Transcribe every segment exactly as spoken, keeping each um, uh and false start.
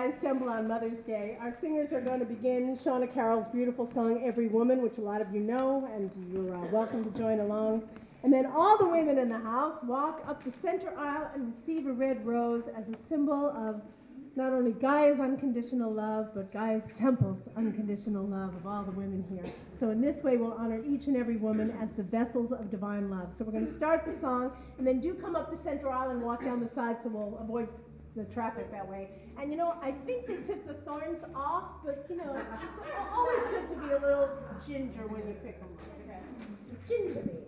Guy's Temple on Mother's Day. Our singers are going to begin Shauna Carroll's beautiful song, Every Woman, which a lot of you know, and you're uh, welcome to join along. And then all the women in the house walk up the center aisle and receive a red rose as a symbol of not only Guy's unconditional love, but Guy's Temple's unconditional love of all the women here. So in this way, we'll honor each and every woman as the vessels of divine love. So we're going to start the song, and then do come up the center aisle and walk down the side so we'll avoid the traffic that way. And you know, I think they took the thorns off, but you know, it's always good to be a little ginger when you pick them. Okay. Gingerly.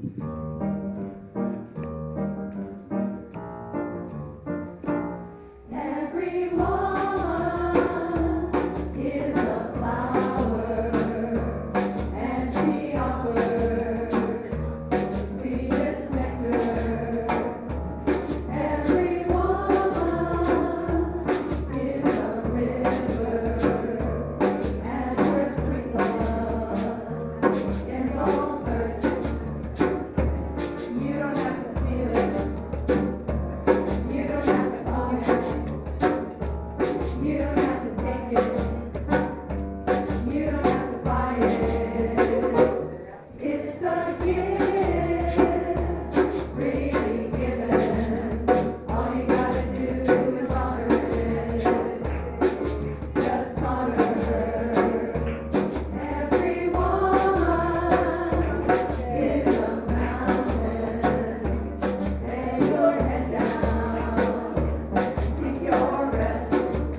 Every woman is a flower, and she offers the sweetest nectar. Every woman is a river, and her sweet love is all thirst. You don't have to steal it. You don't have to own it. You don't have to take it. You don't have to buy it. It's a gift, freely given. All you gotta do is honor it. Just honor her. Every woman is a mountain. Lay your head down. Seek your rest.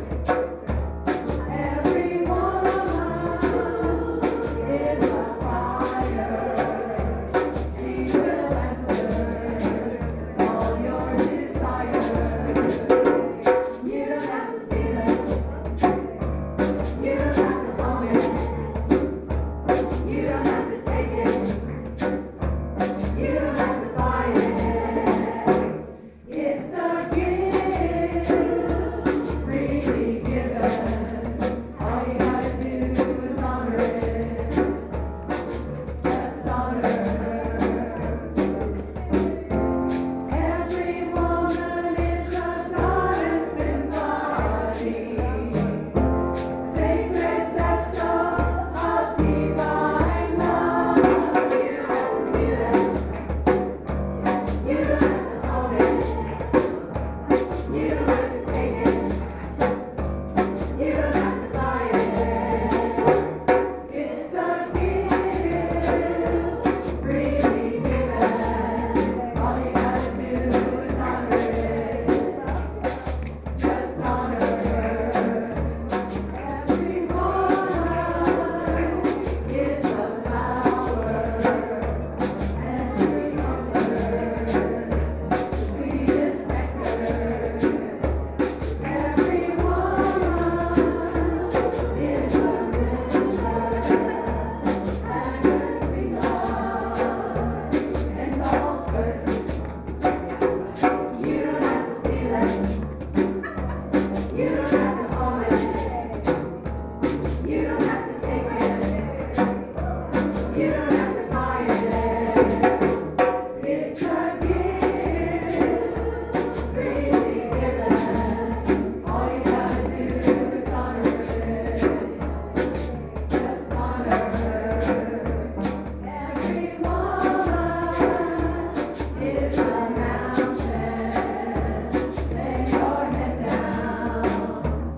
Every woman is a fire. She will answer all your desires. You don't have to steal it. You don't have to own it. You don't have to take it. You don't have to buy it. It's a gift, freely given. All you gotta do is honor it. Just honor her. Every woman is a goddess in body, sacred vessel of divine love. You don't have to steal it. You don't have to own it. You don't have to take it. You don't have to buy it. It's a gift, freely given. All you gotta do is honor it. Just honor her. Every woman is a flower, and she offers the sweetest nectar. Every woman is a river, and her sweet love ends all thirst. You don't have to steal it. You don't have to own it. You don't have to take it. You don't have to buy it. It's a gift, freely given. All you gotta do is honor it. Just honor her. Every woman is a mountain. Lay your head down.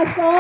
ask all